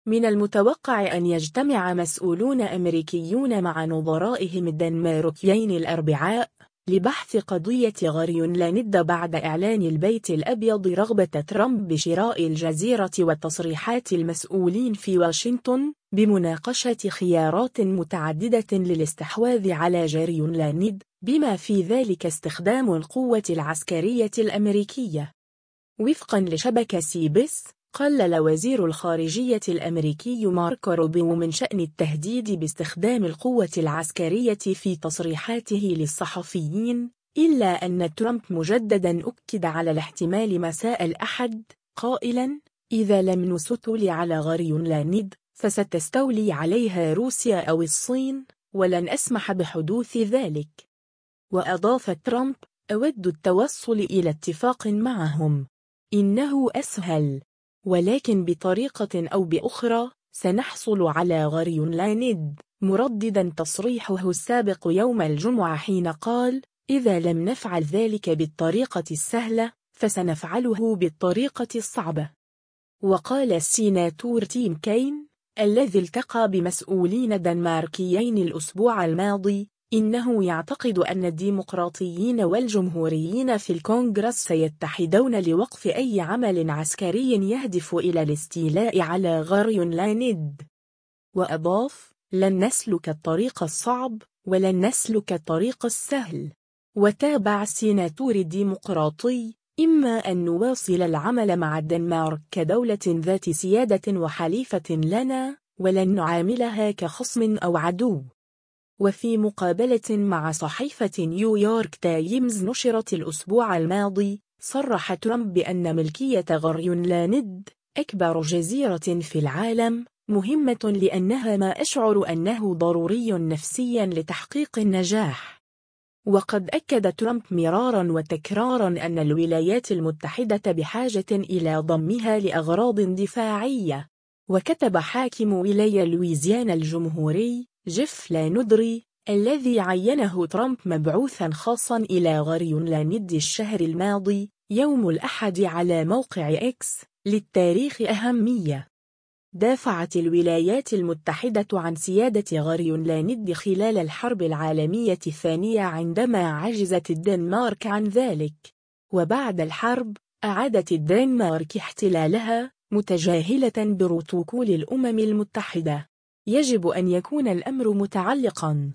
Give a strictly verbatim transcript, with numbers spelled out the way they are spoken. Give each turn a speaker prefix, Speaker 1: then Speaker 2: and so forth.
Speaker 1: من المتوقع أن يجتمع مسؤولون أمريكيون مع نظرائهم الدنماركيين الأربعاء لبحث قضية غريونلاند بعد إعلان البيت الأبيض رغبة ترامب بشراء الجزيرة وتصريحات المسؤولين في واشنطن بمناقشة خيارات متعددة للاستحواذ على غريونلاند، بما في ذلك استخدام القوة العسكرية الأمريكية. وفقا لشبكة سي بي إس، قلل وزير الخارجية الأمريكي ماركو روبيو من شأن التهديد باستخدام القوة العسكرية في تصريحاته للصحفيين، إلا أن ترامب مجددا أكد على الاحتمال مساء الأحد، قائلا: إذا لم نستولي على غريونلاند فستستولي عليها روسيا أو الصين، ولن أسمح بحدوث ذلك. وأضاف ترامب: أود التوصل إلى اتفاق معهم. إنه أسهل، ولكن بطريقة أو بأخرى سنحصل على غريونلاند، مرددا تصريحه السابق يوم الجمعة حين قال: إذا لم نفعل ذلك بالطريقة السهلة فسنفعله بالطريقة الصعبة. وقال السيناتور تيم كين الذي التقى بمسؤولين دنماركيين الأسبوع الماضي إنه يعتقد أن الديمقراطيين والجمهوريين في الكونغرس سيتحدون لوقف أي عمل عسكري يهدف إلى الاستيلاء على غريونلاند. وأضاف: لن نسلك الطريق الصعب ولن نسلك الطريق السهل. وتابع السيناتور الديمقراطي: إما أن نواصل العمل مع الدنمارك كدولة ذات سيادة وحليفة لنا، ولن نعاملها كخصم أو عدو. وفي مقابلة مع صحيفة نيويورك تايمز نشرت الأسبوع الماضي، صرح ترامب بأن ملكية غريونلاند أكبر جزيرة في العالم مهمة لأنها ما أشعر أنه ضروري نفسيا لتحقيق النجاح. وقد أكد ترامب مرارا وتكرارا أن الولايات المتحدة بحاجة إلى ضمها لأغراض دفاعية. وكتب حاكم ولاية لويزيانا الجمهوري جيف لاندري الذي عينه ترامب مبعوثا خاصا إلى غريونلاند الشهر الماضي يوم الأحد على موقع إكس: للتاريخ أهمية. دافعت الولايات المتحدة عن سيادة غريونلاند خلال الحرب العالمية الثانية عندما عجزت الدنمارك عن ذلك، وبعد الحرب أعادت الدنمارك احتلالها متجاهلة بروتوكول الأمم المتحدة. يجب أن يكون الأمر متعلقاً